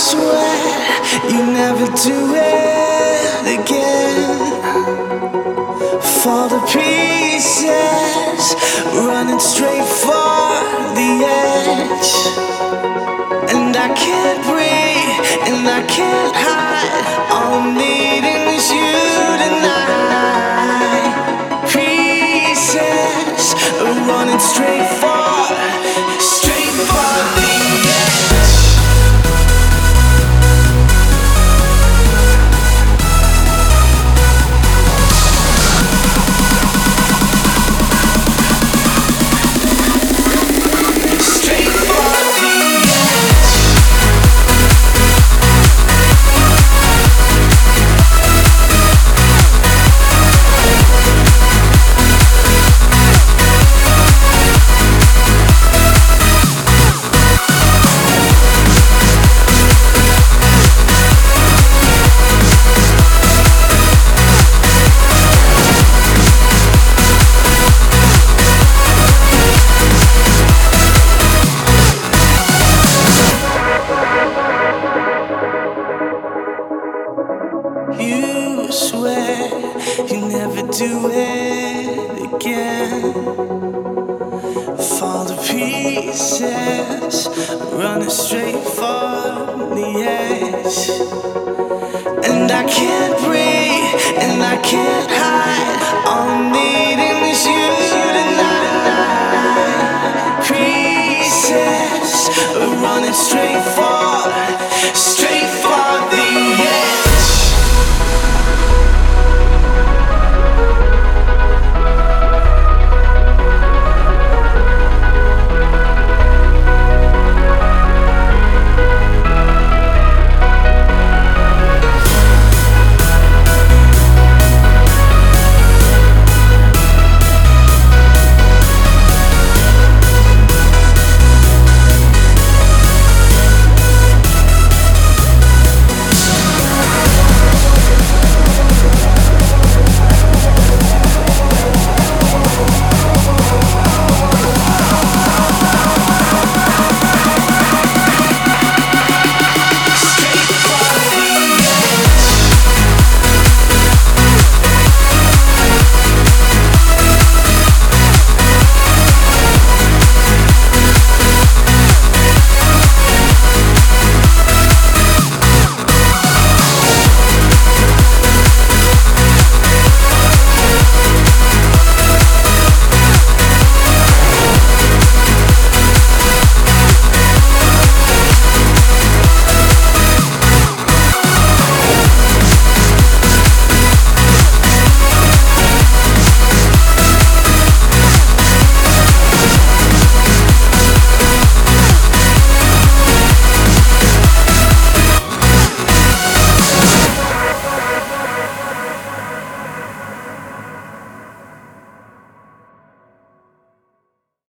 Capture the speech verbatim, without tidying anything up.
swear you never do it again. Fall to pieces, running straight for the edge. And I can't breathe, and I can't hide. All I'm needing is you tonight. Pieces, running straight for, straight for the edge. You swear you never do it again. Fall to pieces, running straight for the edge. And I can't breathe, and I can't